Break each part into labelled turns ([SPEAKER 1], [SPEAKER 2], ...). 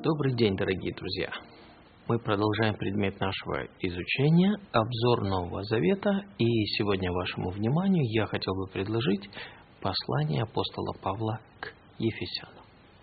[SPEAKER 1] Добрый день, дорогие друзья! Мы продолжаем предмет нашего изучения, обзор Нового Завета, и сегодня вашему вниманию я хотел бы предложить послание апостола Павла к Ефесянам.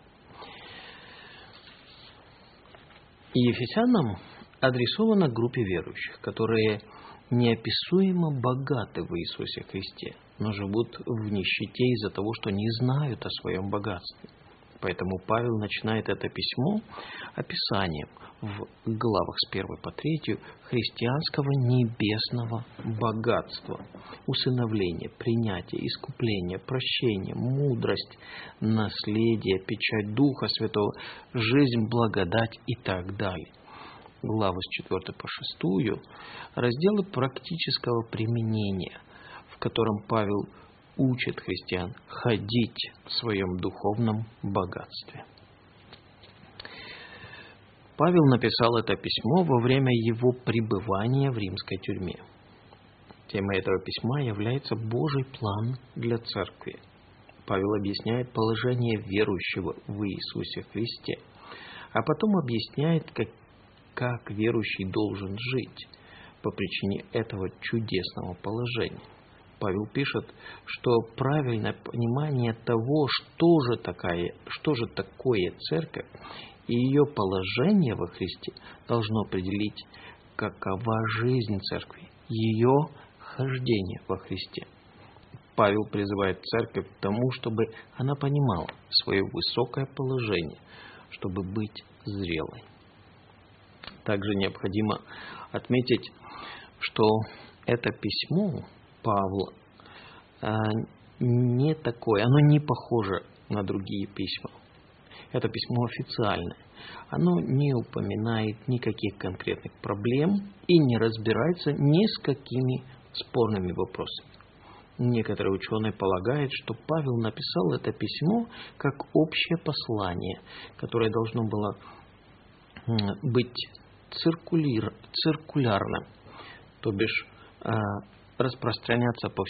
[SPEAKER 1] Ефесянам адресовано группе верующих, которые неописуемо богаты в Иисусе Христе, но живут в нищете из-за того, что не знают о своем богатстве. Поэтому Павел начинает это письмо описанием в главах с 1 по 3 христианского небесного богатства, усыновления, принятия, искупления, прощения, мудрость, наследие, печать Духа Святого, жизнь, благодать и так далее. Главы с 4 по 6 разделы практического применения, в котором Павел учит христиан ходить в своем духовном богатстве. Павел написал это письмо во время его пребывания в римской тюрьме. Темой этого письма является Божий план для церкви. Павел объясняет положение верующего в Иисусе Христе, а потом объясняет, как верующий должен жить по причине этого чудесного положения. Павел пишет, что правильное понимание того, что же такое церковь и ее положение во Христе, должно определить, какова жизнь церкви, ее хождение во Христе. Павел призывает церковь к тому, чтобы она понимала свое высокое положение, чтобы быть зрелой. Также необходимо отметить, что это письмо Павла не такое, оно не похоже на другие письма. Это письмо официальное. Оно не упоминает никаких конкретных проблем и не разбирается ни с какими спорными вопросами. Некоторые ученые полагают, что Павел написал это письмо как общее послание, которое должно было быть циркулярным, то бишь распространяться по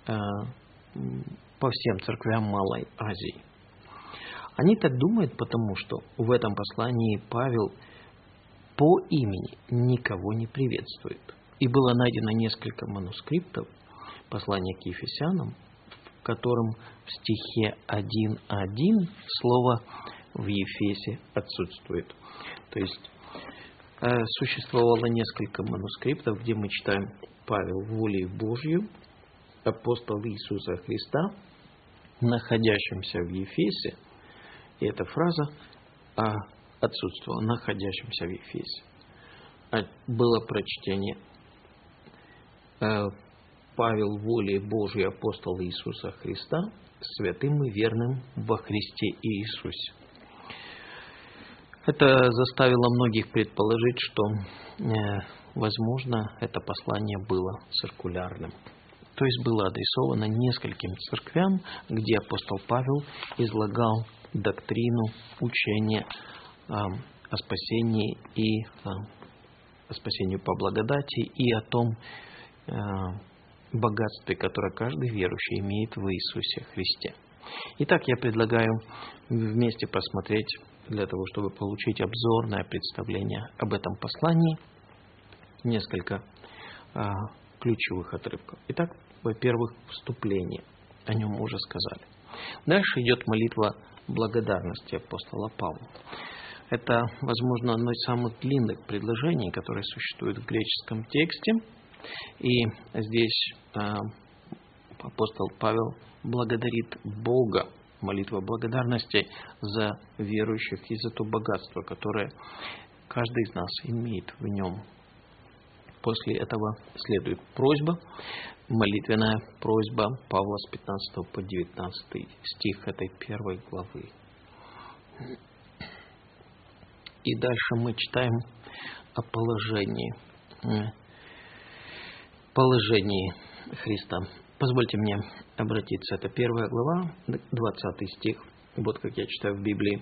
[SPEAKER 1] всем церквям Малой Азии. Они так думают, потому что в этом послании Павел по имени никого не приветствует. И было найдено несколько манускриптов послания к Ефесянам, в котором в стихе 1.1 слово в Ефесе отсутствует. То есть существовало несколько манускриптов, где мы читаем Павел волею Божью, апостол Иисуса Христа, находящимся в Ефесе, и эта фраза отсутствовала, находящимся в Ефесе. Было прочтение Павел волею Божьей, апостол Иисуса Христа, святым и верным во Христе Иисусе. Это заставило многих предположить, что, возможно, это послание было циркулярным. То есть было адресовано нескольким церквям, где апостол Павел излагал доктрину, учение о спасении и о спасении по благодати и о том богатстве, которое каждый верующий имеет в Иисусе Христе. Итак, я предлагаю вместе посмотреть, для того, чтобы получить обзорное представление об этом послании, несколько ключевых отрывков. Итак, во-первых, вступление. О нем мы уже сказали. Дальше идет молитва благодарности апостола Павла. Это, возможно, одно из самых длинных предложений, которые существуют в греческом тексте. И здесь апостол Павел благодарит Бога, молитва благодарности за верующих и за то богатство, которое каждый из нас имеет в нем. После этого следует просьба, молитвенная просьба Павла с 15 по 19 стих этой первой главы. И дальше мы читаем о положении Христа. Позвольте мне обратиться. Это 1 глава, 20 стих. Вот как я читаю в Библии.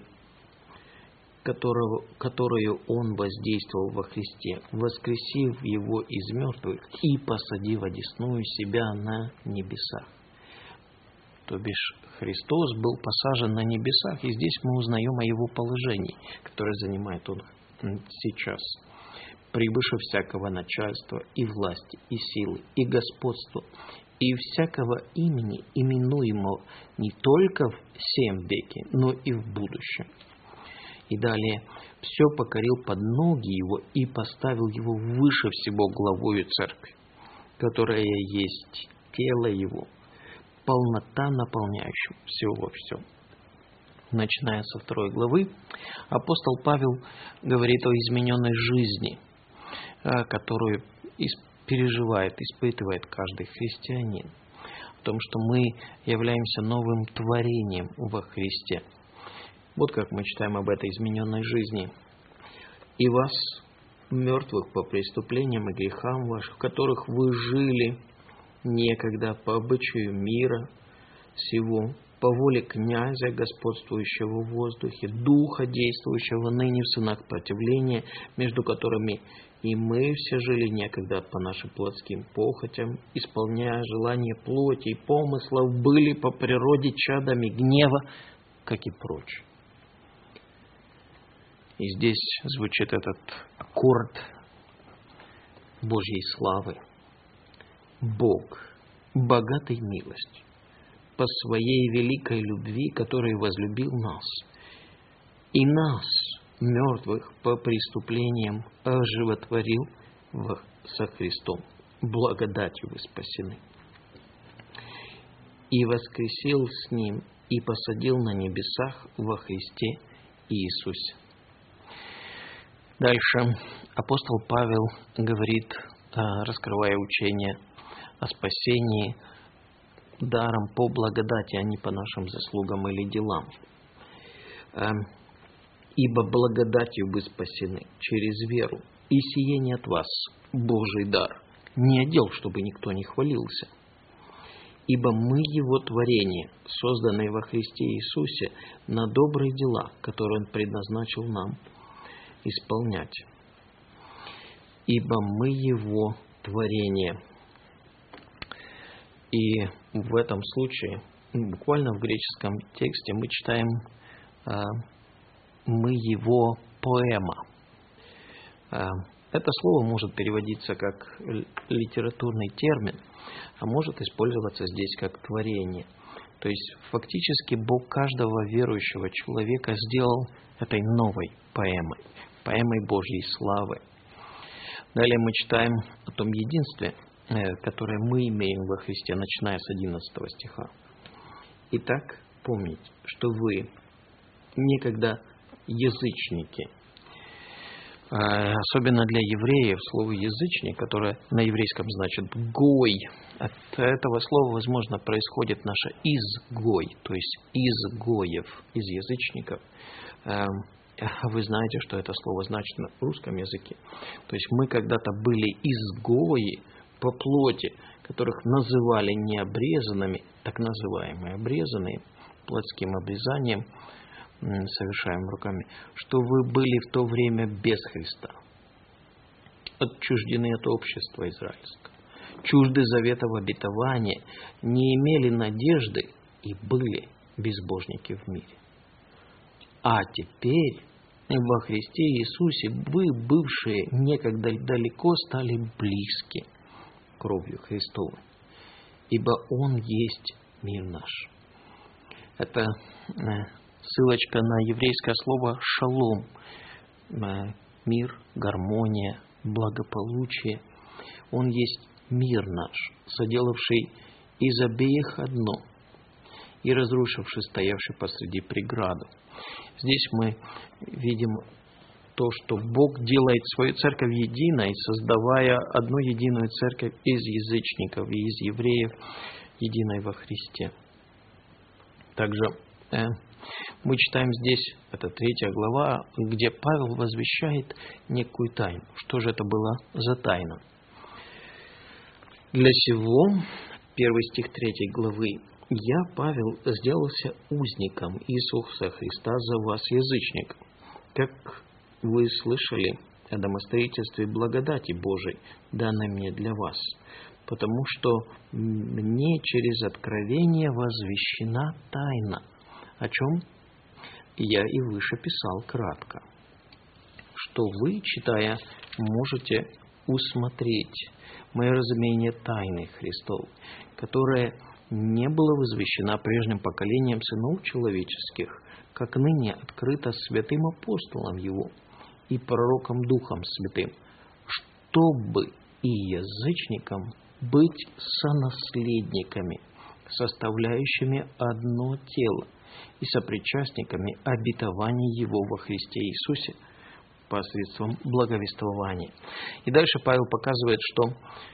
[SPEAKER 1] Которую Он воздействовал во Христе, воскресив Его из мертвых и посадив одесную себя на небесах. То бишь Христос был посажен на небесах, и здесь мы узнаем о Его положении, которое занимает Он сейчас. Превыше всякого начальства и власти, и силы, и господства, и всякого имени, именуемого не только в сем веке, но и в будущем. И далее, все покорил под ноги Его и поставил Его выше всего главою церкви, которая есть тело Его, полнота, наполняющая все во всем. Начиная со 2 главы, апостол Павел говорит о измененной жизни, которую переживает, испытывает каждый христианин. О том, что мы являемся новым творением во Христе. Вот как мы читаем об этой измененной жизни. «И вас, мертвых по преступлениям и грехам ваших, в которых вы жили некогда по обычаю мира сего, по воле князя, господствующего в воздухе, духа, действующего ныне в сынах противления, между которыми и мы все жили некогда по нашим плотским похотям, исполняя желания плоти и помыслов, были по природе чадами гнева, как и прочь». И здесь звучит этот аккорд Божьей славы. Бог, богатый милостью, по своей великой любви, который возлюбил нас, и нас, мертвых по преступлениям, оживотворил со Христом. Благодатью вы спасены. И воскресил с Ним, и посадил на небесах во Христе Иисусе. Дальше апостол Павел говорит, раскрывая учение о спасении даром по благодати, а не по нашим заслугам или делам. «Ибо благодатью вы спасены через веру, и сие не от вас, Божий дар, не отдел, чтобы никто не хвалился. Ибо мы Его творение, созданные во Христе Иисусе на добрые дела, которые Он предназначил нам исполнять. Ибо мы Его творение». И в этом случае, буквально в греческом тексте, мы читаем «мы Его поэма». Это слово может переводиться как литературный термин, а может использоваться здесь как творение. То есть фактически Бог каждого верующего человека сделал этой новой поэмой, поэмой Божьей славы. Далее мы читаем о том единстве, которое мы имеем во Христе, начиная с 11 стиха. «Итак, помните, что вы некогда язычники». Особенно для евреев слово «язычник», которое на еврейском значит «гой». От этого слова, возможно, происходит наше «изгой», то есть «изгоев», из язычников. Вы знаете, что это слово значит на русском языке. То есть мы когда-то были изгои по плоти, которых называли необрезанными, так называемые обрезанные, плотским обрезанием, совершаем руками, что вы были в то время без Христа, отчуждены от общества израильского, чужды заветов обетования, не имели надежды и были безбожники в мире. А теперь во Христе Иисусе вы, бывшие некогда далеко, стали близки кровью Христовой, ибо Он есть мир наш. Это ссылочка на еврейское слово «шалом», мир, гармония, благополучие. Он есть мир наш, соделавший из обеих одно и разрушивший стоявший посреди преграду. Здесь мы видим то, что Бог делает свою церковь единой, создавая одну единую церковь из язычников и из евреев, единой во Христе. Также мы читаем здесь, это 3 глава, где Павел возвещает некую тайну. Что же это была за тайна? «Для сего», 1 стих 3 главы, «Я, Павел, сделался узником Иисуса Христа за вас, язычников, как вы слышали о домостроительстве благодати Божией, данной мне для вас, потому что мне через откровение возвещена тайна, о чем я и выше писал кратко, что вы, читая, можете усмотреть мое разумение тайны Христовой, которая не была возвещена прежним поколением сынов человеческих, как ныне открыто святым апостолом Его и пророком Духом Святым, чтобы и язычникам быть сонаследниками, составляющими одно тело и сопричастниками обетований Его во Христе Иисусе посредством благовествования. И дальше Павел показывает, что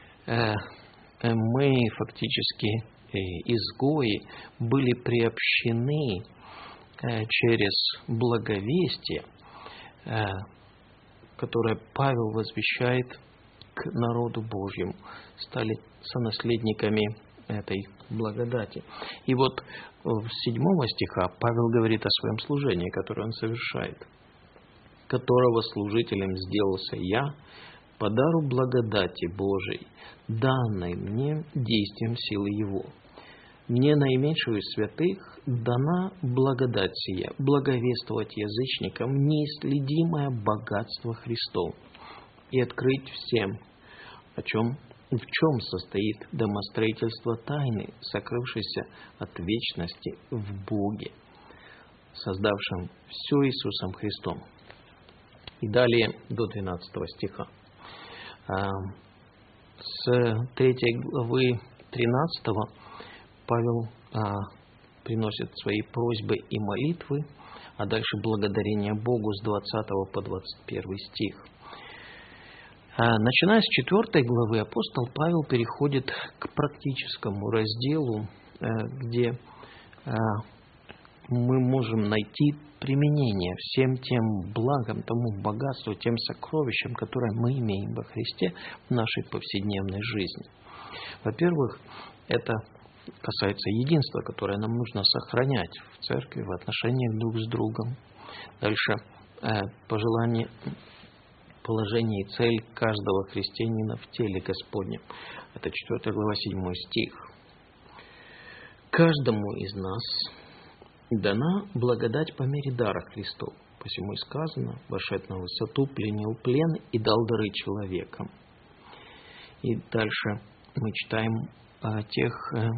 [SPEAKER 1] мы фактически изгои были приобщены через благовестие, которое Павел возвещает к народу Божьему, стали сонаследниками этой благодати. И вот в 7 стиха Павел говорит о своем служении, которое он совершает, которого служителем сделался я по дару благодати Божией, данной мне действием силы Его. Мне, наименьшую из святых, дана благодать сия, благовествовать язычникам неисследимое богатство Христово и открыть всем, в чем состоит домостроительство тайны, сокрывшейся от вечности в Боге, создавшем все Иисусом Христом. И далее до 12 стиха. С 3 главы 13 Павел приносит свои просьбы и молитвы, а дальше благодарение Богу с 20 по 21 стих. Начиная с 4 главы, апостол Павел переходит к практическому разделу, где мы можем найти применение всем тем благам, тому богатству, тем сокровищам, которые мы имеем во Христе в нашей повседневной жизни. Во-первых, это касается единства, которое нам нужно сохранять в церкви, в отношениях друг с другом. Дальше положение и цель каждого христианина в теле Господнем. Это 4 глава, 7 стих. Каждому из нас дана благодать по мере дара Христова. Посему и сказано: вошед на высоту, пленил плен и дал дары человекам. И дальше мы читаем о тех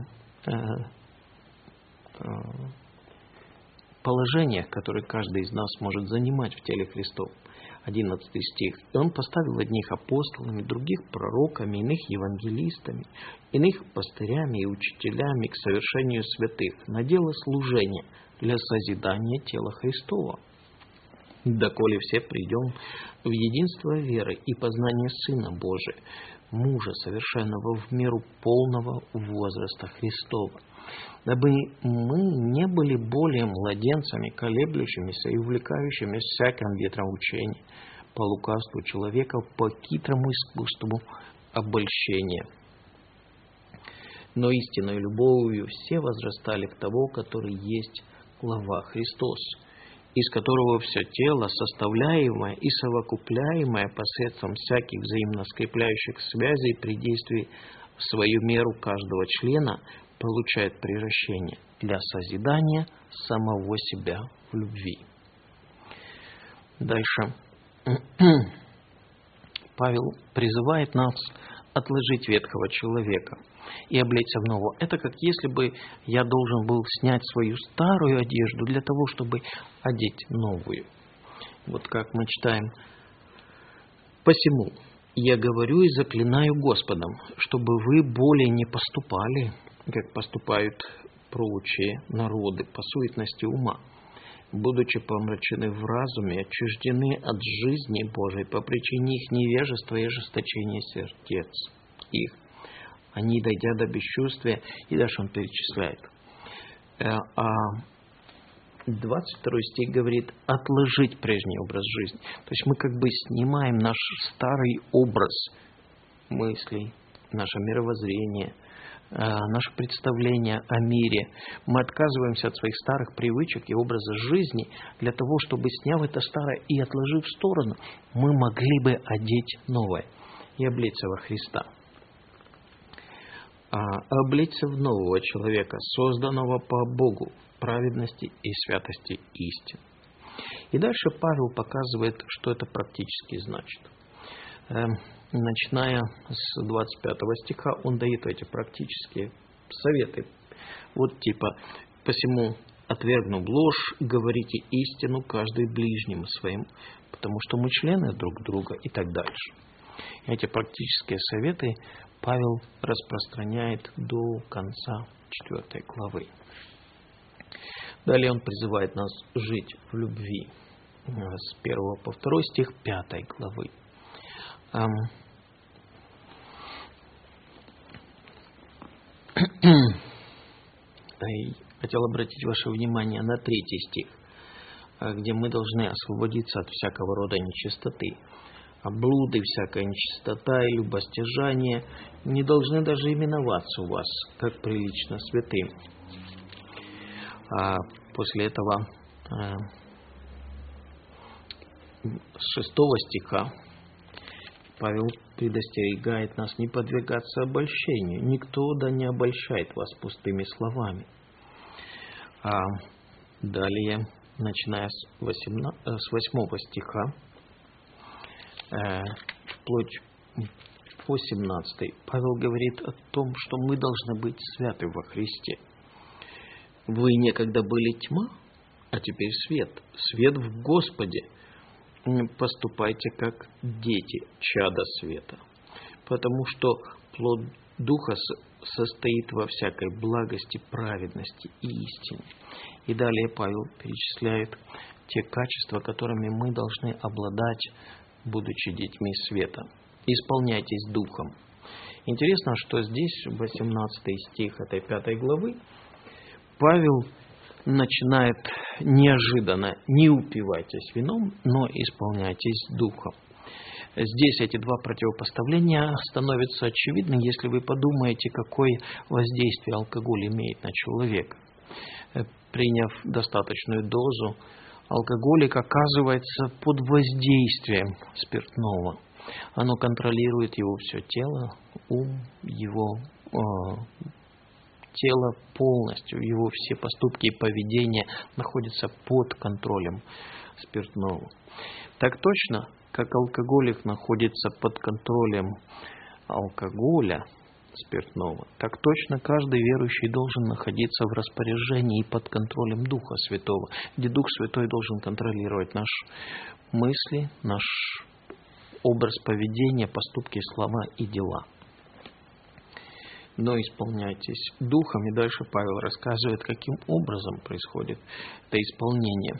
[SPEAKER 1] положениях, которые каждый из нас может занимать в теле Христова. 11 стих. «И Он поставил одних апостолами, других пророками, иных евангелистами, иных пастырями и учителями к совершению святых, на дело служения для созидания тела Христова. Доколе все придем в единство веры и познание Сына Божия, мужа совершенного в меру полного возраста Христова, дабы мы не были более младенцами, колеблющимися и увлекающимися всяким ветром учения, по лукавству человека, по хитрому искусству обольщения. Но истинной любовью все возрастали в того, который есть глава Христос, из которого все тело, составляемое и совокупляемое посредством всяких взаимно скрепляющих связей при действии в свою меру каждого члена, получает превращение для созидания самого себя в любви». Дальше Павел призывает нас отложить ветхого человека и облечься в нового. Это как если бы я должен был снять свою старую одежду для того, чтобы одеть новую. Вот как мы читаем: «Посему я говорю и заклинаю Господом, чтобы вы более не поступали, как поступают прочие народы, по суетности ума, будучи помрачены в разуме, отчуждены от жизни Божией по причине их невежества и ожесточения сердец их. Они, дойдя до бесчувствия», и дальше он перечисляет. А 22 стих говорит: «отложить прежний образ жизни». То есть мы как бы снимаем наш старый образ мыслей, наше мировоззрение, наше представление о мире. Мы отказываемся от своих старых привычек и образа жизни для того, чтобы, сняв это старое и отложив в сторону, мы могли бы одеть новое и облечься во Христа. облечься в нового человека, созданного по Богу, в праведности и святости истин. И дальше Павел показывает, что это практически значит. Начиная с 25 стиха, он дает эти практические советы. Вот типа: «Посему, отвергнув ложь, говорите истину каждый ближнему своим, потому что мы члены друг друга», и так дальше. Эти практические советы Павел распространяет до конца 4 главы. Далее он призывает нас жить в любви. С 1 по 2 стих 5 главы. И хотел обратить ваше внимание на 3 стих, где мы должны освободиться от всякого рода нечистоты. А блуды, всякая нечистота и любостяжание не должны даже именоваться у вас, как прилично святым. А после этого с 6 стиха Павел предостерегает нас не подвергаться обольщению. «Никто да не обольщает вас пустыми словами». А далее, начиная с 8 стиха, вплоть по 17, Павел говорит о том, что мы должны быть святы во Христе. «Вы некогда были тьма, а теперь свет. Свет в Господе. Поступайте как дети, чада света. Потому что плод Духа состоит во всякой благости, праведности и истине». И далее Павел перечисляет те качества, которыми мы должны обладать, будучи детьми света. «Исполняйтесь Духом». Интересно, что здесь, 18 стих этой 5 главы, Павел начинает неожиданно: «Не упивайтесь вином, но исполняйтесь Духом». Здесь эти два противопоставления становятся очевидны, если вы подумаете, какое воздействие алкоголь имеет на человека. Приняв достаточную дозу, алкоголик оказывается под воздействием спиртного. Оно контролирует его все тело, ум, его тело полностью, его все поступки и поведение находятся под контролем спиртного. Так точно, как алкоголик находится под контролем алкоголя, спиртного, так точно каждый верующий должен находиться в распоряжении и под контролем Духа Святого, где Дух Святой должен контролировать наши мысли, наш образ поведения, поступки, слова и дела. Но исполняйтесь Духом. И дальше Павел рассказывает, каким образом происходит это исполнение.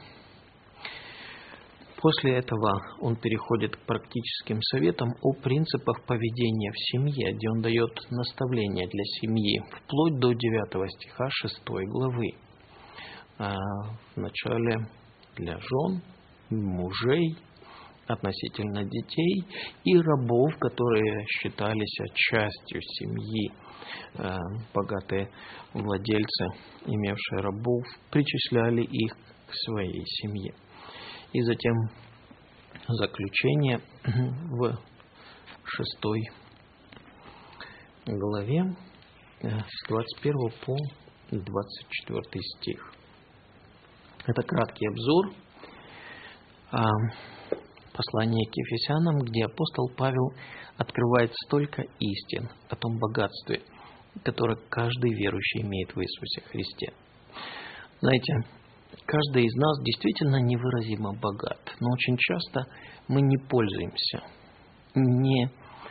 [SPEAKER 1] После этого он переходит к практическим советам о принципах поведения в семье, где он дает наставления для семьи, вплоть до 9 стиха 6 главы. Вначале для жен, мужей, относительно детей и рабов, которые считались частью семьи. Богатые владельцы, имевшие рабов, причисляли их к своей семье. И затем заключение в 6 главе с 21 по 24 стих. Это краткий обзор послания к Ефесянам, где апостол Павел открывает столько истин о том богатстве, которое каждый верующий имеет в Иисусе Христе. Знаете, каждый из нас действительно невыразимо богат, но очень часто мы не пользуемся, не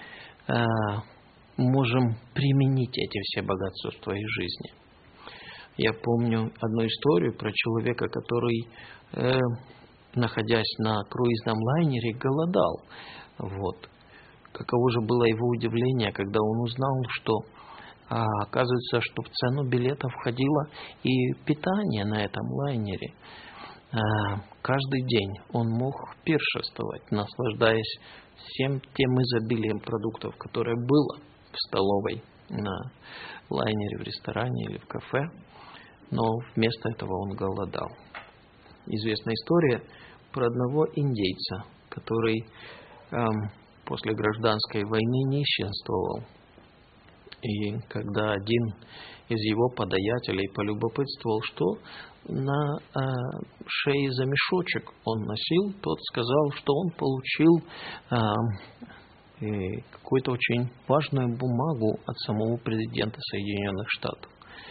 [SPEAKER 1] можем применить эти все богатства в своей жизни. Я помню одну историю про человека, который, находясь на круизном лайнере, голодал. Каково же было его удивление, когда он узнал, что оказывается, что в цену билета входило и питание на этом лайнере. Каждый день он мог пиршествовать, наслаждаясь всем тем изобилием продуктов, которое было в столовой, на лайнере, в ресторане или в кафе, но вместо этого он голодал. Известная история про одного индейца, который после гражданской войны нищенствовал. И когда один из его подаятелей полюбопытствовал, что на шее за мешочек он носил, тот сказал, что он получил какую-то очень важную бумагу от самого президента Соединенных Штатов.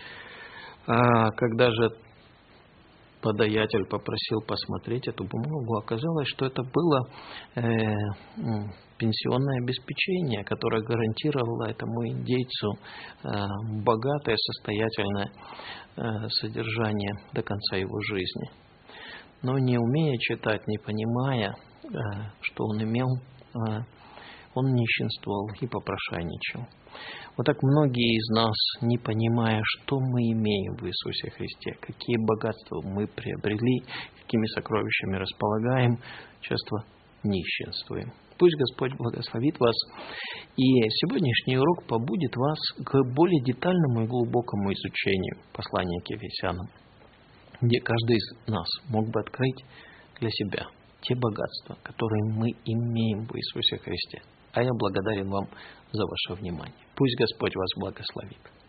[SPEAKER 1] Когда же подаятель попросил посмотреть эту бумагу, оказалось, что это было пенсионное обеспечение, которое гарантировало этому индейцу богатое, состоятельное содержание до конца его жизни. Но не умея читать, не понимая, что он имел, он нищенствовал и попрошайничал. Вот так многие из нас, не понимая, что мы имеем в Иисусе Христе, какие богатства мы приобрели, какими сокровищами располагаем, часто нищенствуем. Пусть Господь благословит вас, и сегодняшний урок побудит вас к более детальному и глубокому изучению послания к Ефесянам, где каждый из нас мог бы открыть для себя те богатства, которые мы имеем в Иисусе Христе. А я благодарен вам за ваше внимание. Пусть Господь вас благословит.